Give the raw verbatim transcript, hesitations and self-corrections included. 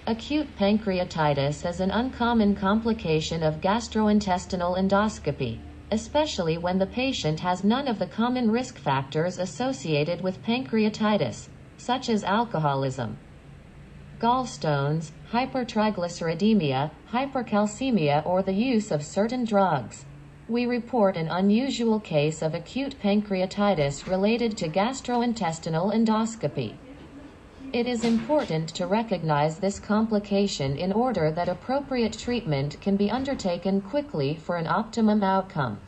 Acute pancreatitis is an uncommon complication of gastrointestinal endoscopy, especially when the patient has none of the common risk factors associated with pancreatitis, such as alcoholism, gallstones, hypertriglyceridemia, hypercalcemia, or the use of certain drugs. We report an unusual case of acute pancreatitis related to gastrointestinal endoscopy. It is important to recognize this complication in order that appropriate treatment can be undertaken quickly for an optimum outcome.